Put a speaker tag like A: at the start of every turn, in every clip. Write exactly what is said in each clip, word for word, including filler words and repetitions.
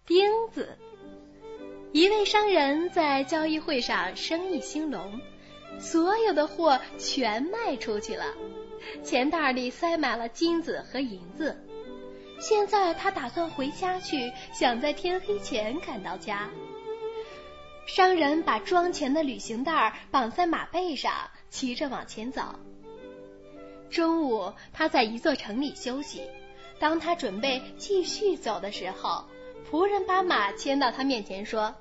A: 钉子。一位商人在交易会上生意兴隆，所有的货全卖出去了，钱袋里塞满了金子和银子。现在他打算回家去，想在天黑前赶到家。商人把装钱的旅行袋绑在马背上，骑着往前走。中午，他在一座城里休息。当他准备继续走的时候，仆人把马牵到他面前说：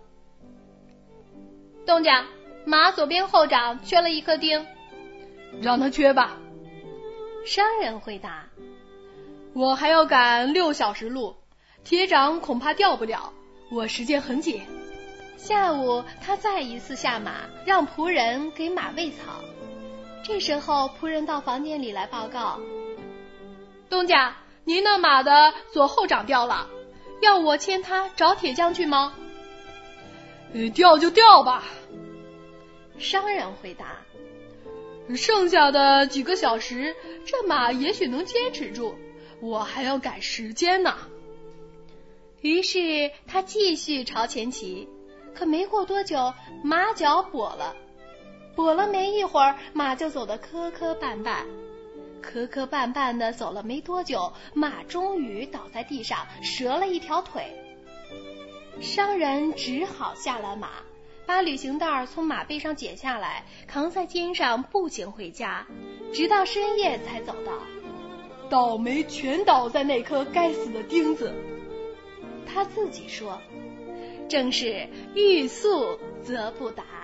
A: 东家，马左边后掌缺了一颗钉。
B: 让他缺吧。
A: 商人回答：
B: 我还要赶六小时路，铁掌恐怕掉不了，我时间很紧。
A: 下午他再一次下马，让仆人给马喂草。这时候仆人到房间里来报告：
B: 东家，您那马的左后掌掉了，要我牵它找铁匠去吗？呃，掉就掉吧。
A: 商人回答：
B: 剩下的几个小时，这马也许能坚持住，我还要赶时间呢。
A: 于是他继续朝前骑，可没过多久，马脚跛了。跛了没一会儿，马就走得磕磕绊绊。磕磕绊绊的走了没多久，马终于倒在地上，折了一条腿。商人只好下了马，把旅行袋从马背上解下来，扛在肩上步行回家，直到深夜才走到。
B: 倒霉全倒在那颗该死的钉子。
A: 他自己说，正是欲速则不达。